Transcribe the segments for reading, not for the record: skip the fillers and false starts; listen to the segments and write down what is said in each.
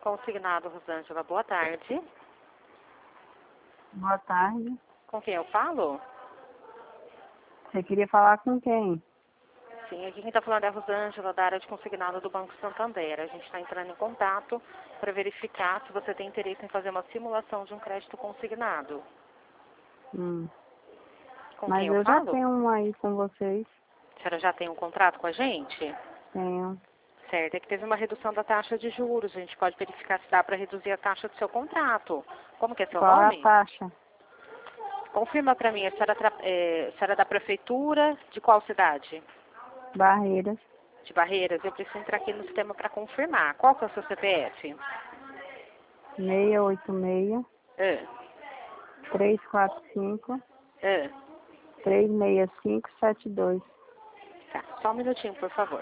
Consignado, Rosângela, boa tarde. Boa tarde. Com quem eu falo? Você queria falar com quem? Sim, aqui quem está falando é a Rosângela, da área de consignado do Banco Santander. A gente está entrando em contato para verificar se você tem interesse em fazer uma simulação de um crédito consignado. Com quem Mas eu eu já falo? tenho um aí com vocês. A senhora já tem um contrato com a gente? Tenho. Certo, é que teve uma redução da taxa de juros. A gente pode verificar se dá para reduzir a taxa do seu contrato. Como que é seu Qual é a nome? taxa? Confirma para mim, a senhora é da prefeitura de qual cidade? Barreiras. De Barreiras. Eu preciso entrar aqui no sistema para confirmar. Qual que é o seu CPF? 686 Ah, 345 ah. 36572. Tá, só um minutinho, por favor.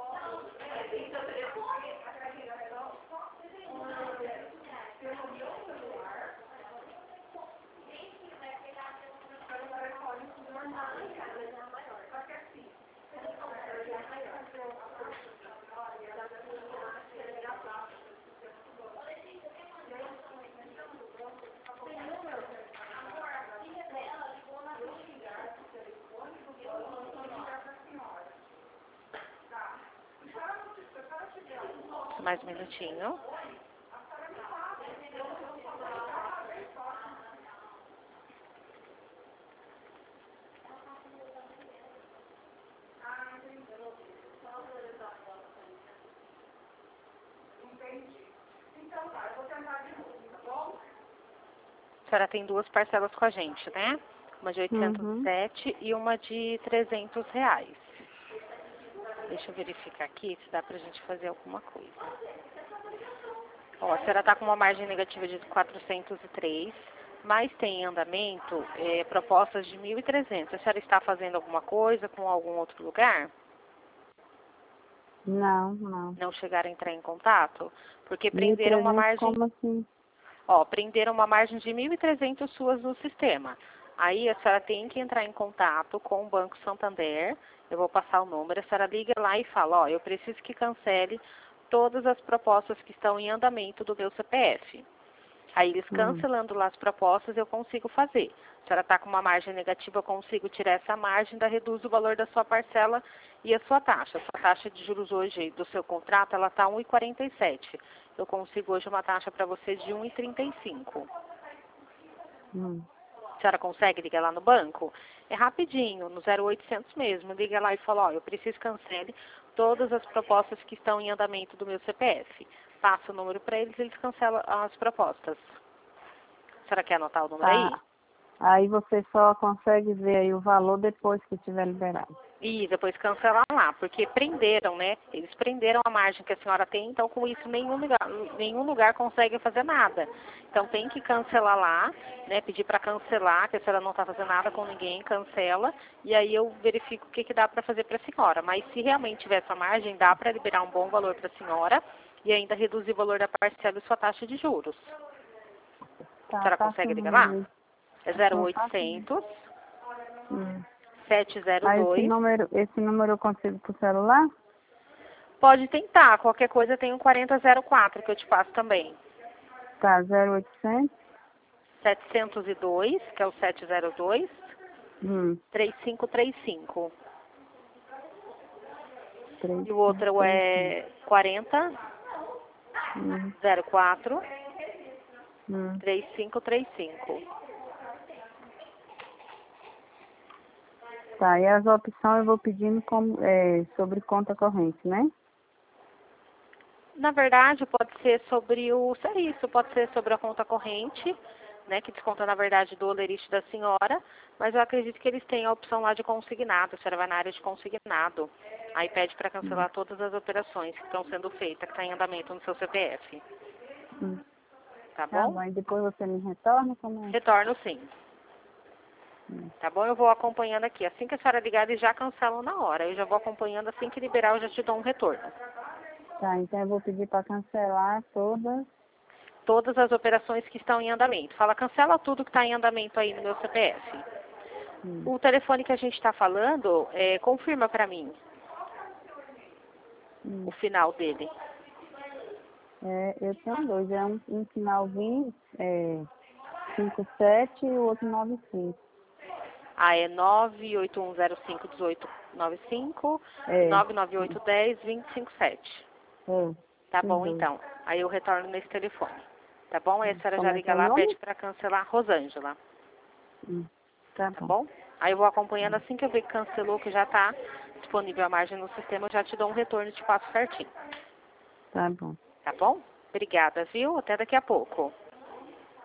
Mais um minutinho. A senhora tem duas parcelas com a gente, né? Uma de 807 e uma de R$ 300. Deixa eu verificar aqui se dá pra gente fazer alguma coisa. Ó, a senhora tá com uma margem negativa de 403, mas tem em andamento propostas de 1.300. A senhora está fazendo alguma coisa com algum outro lugar? Não, não. Não chegaram a entrar em contato? Porque prenderam uma 1.300 margem... como assim? Ó, prenderam uma margem de 1.300 suas no sistema. Aí a senhora tem que entrar em contato com o Banco Santander. Eu vou passar o número. A senhora liga lá e fala, ó, eu preciso que cancele todas as propostas que estão em andamento do meu CPF. Aí eles cancelando lá as propostas, eu consigo fazer. A senhora está com uma margem negativa, eu consigo tirar essa margem, ainda reduz o valor da sua parcela e a sua taxa. A sua taxa de juros hoje do seu contrato, ela está 1,47. Eu consigo hoje uma taxa para você de 1,35. A senhora consegue ligar lá no banco? É rapidinho, no 0800 mesmo. Liga lá e fala, ó, eu preciso que cancele todas as propostas que estão em andamento do meu CPF. Passa o número para eles e eles cancelam as propostas. A senhora quer anotar o número aí? Tá. Aí você só consegue ver aí o valor depois que tiver liberado. E depois cancelar lá, porque prenderam, né? Eles prenderam a margem que a senhora tem, então com isso nenhum lugar consegue fazer nada. Então tem que cancelar lá, né? Pedir para cancelar, que a senhora não está fazendo nada com ninguém, cancela, e aí eu verifico o que dá para fazer para a senhora. Mas se realmente tiver essa margem, dá para liberar um bom valor para a senhora e ainda reduzir o valor da parcela e sua taxa de juros. A Tá, senhora passa o consegue ligar número lá? aí. É Então, passa o número. 0800 Aí esse 702. número eu consigo pro celular? Pode tentar. Qualquer coisa tem um 4004 que eu te passo também. Tá, 0800 702, que é o 702, 3535. 3, E o outro 3, 5. é 4004 3535. Tá, e as opções eu vou pedindo sobre conta corrente, né? Na verdade, pode ser sobre o serviço, pode ser sobre a conta corrente, né, que desconta, na verdade, do olerite da senhora, mas eu acredito que eles têm a opção lá de consignado, a senhora vai na área de consignado. Aí pede para cancelar todas as operações que estão sendo feitas, que está em andamento no seu CPF. Tá Tá bom? bom, e depois você me retorna como é? Retorno sim. Tá bom? Eu vou acompanhando aqui. Assim que a senhora ligar, eles já cancelam na hora. Eu já vou acompanhando, assim que liberar, eu já te dou um retorno. Tá, então eu vou pedir para cancelar todas. Todas as operações que estão em andamento. Fala, cancela tudo que está em andamento aí no meu CPF. O telefone que a gente está falando, confirma para mim o final dele. Eu tenho dois, um final 57 e o outro 95. Ah, é 981051895 e É, 99810-2057. Tá os bom, dois. então. Aí eu retorno nesse telefone. Tá bom? Aí a senhora já Como é que liga é o lá, pede nome? para cancelar Rosângela. Tá Tá bom. bom? Aí eu vou acompanhando assim que eu ver que cancelou, que já tá disponível a margem no sistema, eu já te dou um retorno e te passo certinho. Tá bom. Tá bom? Obrigada, viu? Até daqui a pouco.